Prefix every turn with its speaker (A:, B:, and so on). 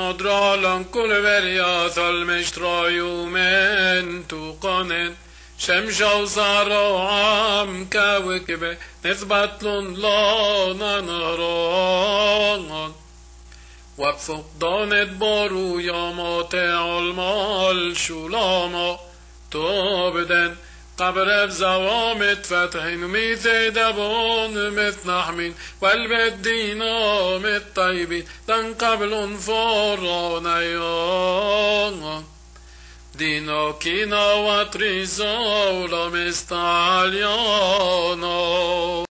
A: dralan kulverja thalmeshtrayumen tuqanen شمشو صاروا عام كوكبة نثبت لا نران وبفقدان بارو يا ماتع المال شلاما توبدن قبر بزوامت فتحين وميثيدبون متنحمين والبدينا متطيبين دن قبل فرانيان دينا كينا واتريزا ولمستعليانا